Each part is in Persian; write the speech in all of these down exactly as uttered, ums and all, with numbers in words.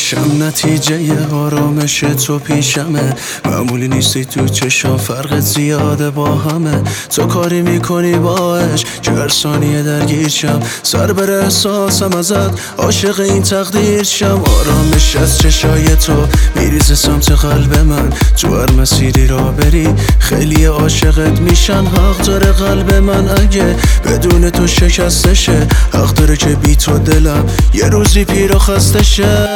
آرامشم نتیجه آرامش تو پیشمه، معمولی نیستی تو چشام، فرقت زیاده با همه. تو کاری میکنی باش که هر ثانیه درگیر شم، سر بره احساسم ازت، عاشق این تقدیر شم. آرامش از چشای تو میریزه سمت قلب من، تو هر مسیری را بری خیلی عاشقت میشن. حق داره قلب من اگه بدون تو شکسته شه، حق داره که بی تو دلم یه روزی پیر و خسته شه.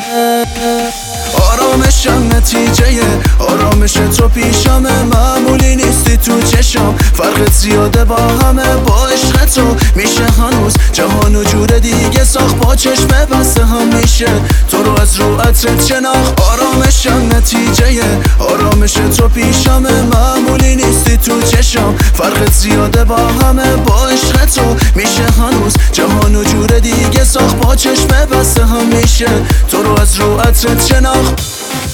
آرامشم نتیجه آرامش تو پیشمه، معمولی نیستی تو چشام، فرقت زیاده با همه. با عشق تو میشه هنوز جهان و جور دیگه ساخت، با چشم بسته هم میشه تو رو از رو عطرت شناخت. آرامشم نتیجه آرامش تو پیشمه، معمولی نیستی تو چشام، فرقت زیاده با همه. با عشق تو میشه هنوز جهان و جور دیگه ساخت، با چشم بسته هم میشه تو رو از رو عطرت شناخت.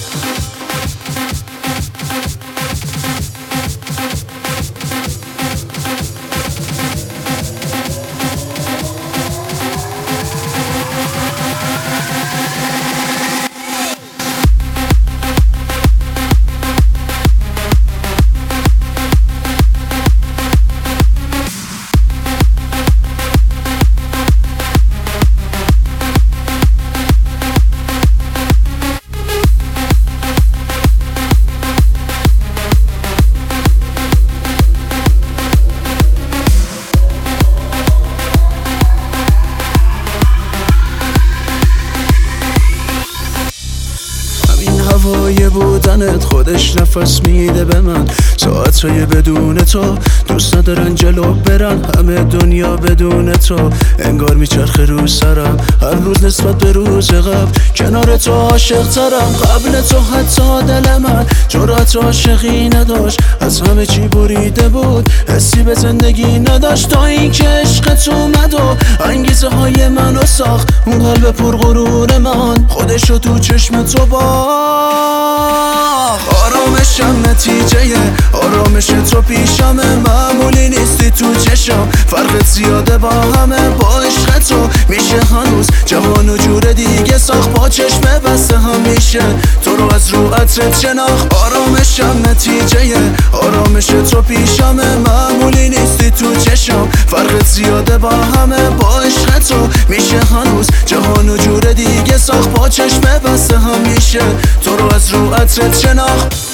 هوای بودنت خودش نفس میده به من، ساعتهای بدون تو دوست ندارن جلو برن. همه دنیا بدون تو انگار میچرخه رو سرم، هر روز نسبت به روز قبل کنار تو عاشق ترم. قبل تو حتی دل من جرأت عاشقی نداشت، از همه چی بریده بود حسی به زندگی نداشت، تا اینکه عشقت اومد و انگیزه های منو ساخت. اون قلب پرغرور من خودشو تو چشم تو با. آرامشم نتیجه آرامش تو پیشمه، معمولی نیستی تو چشام، فرقت زیاده با همه. با عشق تو میشه هنوز جهان و جور دیگه ساخت، با چشم بسته هم میشه تو رو از رو عطرت شناخت. آرامشم نتیجه آرامش تو پیشمه، معمولی نیستی تو چشام، فرقت زیاده با همه. با عشق تو میشه هنوز جهان و جور دیگه ساخت، با چشم بسته هم میشه تو رو از رو عطرت شناخت.